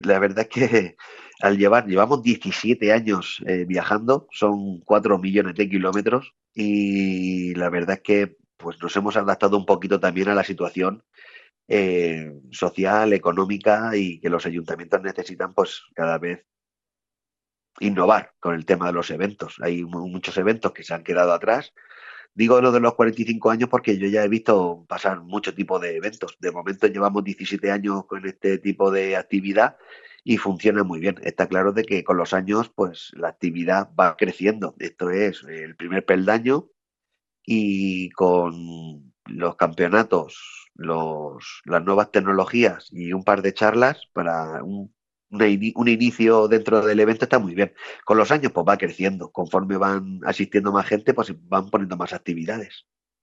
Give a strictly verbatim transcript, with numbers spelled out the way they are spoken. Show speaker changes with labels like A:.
A: La verdad es que al llevar, llevamos diecisiete años eh, viajando, son cuatro millones de kilómetros y la verdad es que pues nos hemos adaptado un poquito también a la situación eh, social, económica y que los ayuntamientos necesitan pues cada vez innovar con el tema de los eventos. Hay mu- muchos eventos que se han quedado atrás. Digo lo de los cuarenta y cinco años porque yo ya he visto pasar mucho tipo de eventos. De momento llevamos diecisiete años con este tipo de actividad y funciona muy bien. Está claro de que con los años pues la actividad va creciendo. Esto es el primer peldaño y con los campeonatos, los, las nuevas tecnologías y un par de charlas para un, una ini- un inicio dentro del evento está muy bien. Con los años pues va creciendo. Conforme van asistiendo más gente pues van poniendo más actividades.